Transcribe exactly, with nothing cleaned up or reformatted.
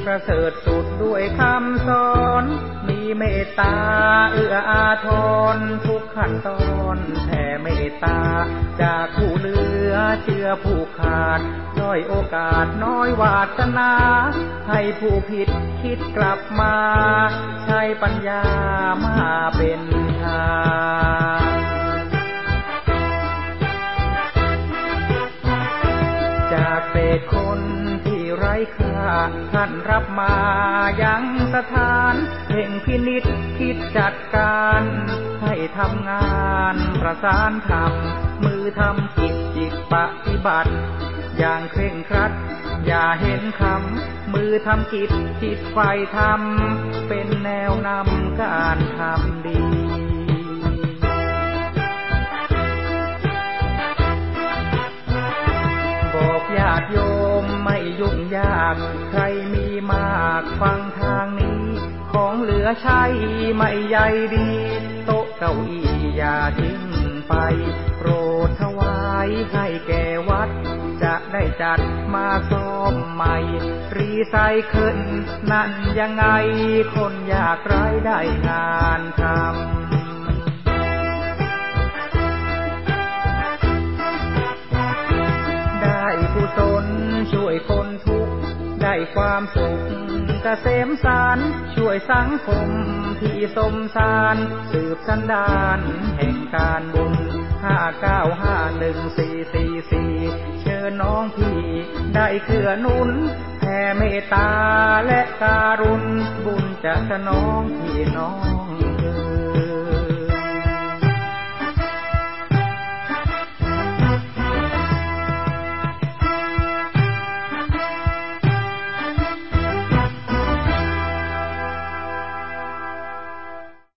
ประเสริฐสุดด้วยคำสอนมีเมตตาเอื้ออาทรทุกขั้นตอนแผ่เมตตาจากผู้เหลือเชื่อผู้ขาดด้อยโอกาสน้อยวาสนาให้ผู้ผิดคิดกลับมาใช้ปัญญามาเป็นทางจากเศษคนที่ไร้ค่าท่านรับมายังสถานเพ่งพินิจคิดจัดการให้ทำงานประสานธรรมมือทำกิจจิตปฏิบัติอย่างเคร่งครัดอย่าเห็นคำมือทำกิจจิตไฟทำเป็นแนวนำการทำดีบอกญาติโยมไม่ยุ่งยากใครมีมากฟังทางนี้ของเหลือใช้ไม่ใหญ่ดีโต๊ะเก้าอี้อย่าทิ้งไปโปรดถวายให้แก่วัดจะได้จัดมาซ่อมใหม่รีไซเคิลนั่นยังไงคนอยากไร้ได้งานทำได้กุศลช่วยคนทุกข์ได้ความสุขเกษมสารช่วยสังคมที่สมสารสืบสันดานแห่งการบุญห้าเก้าห้าหนึ่งสี่สี่สี่เชิญน้องพี่ได้เกื้อหนุนแผ่เมตตาและการุณบุญจะสนองพี่น้อง